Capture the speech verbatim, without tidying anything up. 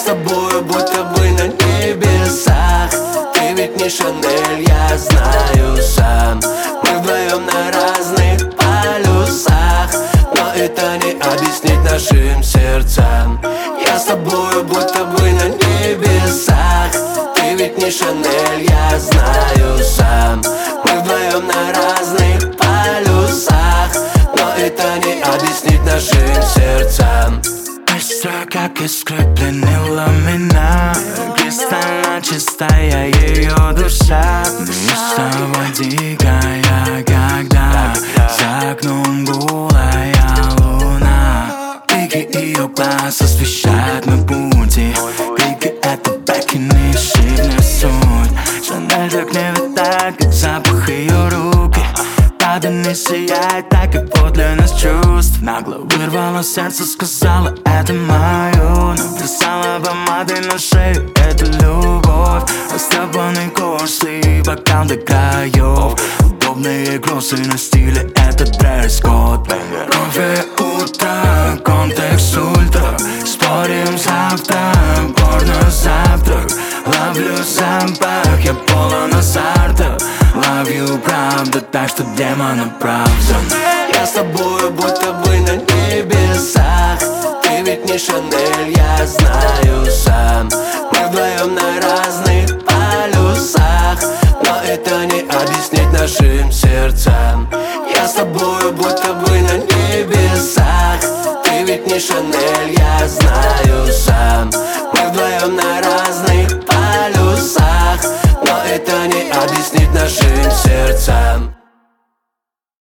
с тобою будто бы на небесах. Ты ведь не Шанель, я знаю сам. Мы вдвоем на разных полюсах, но это не объяснить нашим сердцам. Я с тобою будто бы на небесах. Ты ведь не Шанель, я знаю сам. Мы вдвоем на разных полюсах, но это не объяснить нашим сердцам. Быстро, как из скрепленный ламинат, кристально чистая ее душа. Неистово дикая, когда за окном голая луна. Блики ее глаз освещают мой пути. Крики — это бэк и не шибнет суть. Шанель так не видать, как запах ее руки. Правда не сияет так, как подле нас чувств. Нагло вырвала сердце, сказала, это мое. Написала помадой на шею, это любовь. Растрепанный кожа, слива бокал до краев. Удобные кроссы на стиле, это дресс-код. Кофе утро, контекст ультра. Спорим завтра, порно завтрак. Ловлю запах, я полон азарта. Love you, правда, так что демон оправдан. Я с тобою будто бы на небесах. Ты ведь не Шанель, я знаю сам. Мы вдвоем на разных полюсах, но это не объяснить нашим сердцам. Я с тобою будто бы на небесах. Ты ведь не Шанель, я знаю сам. Мы вдвоем на разных полюсах, но это не объяснить нашим сердцам.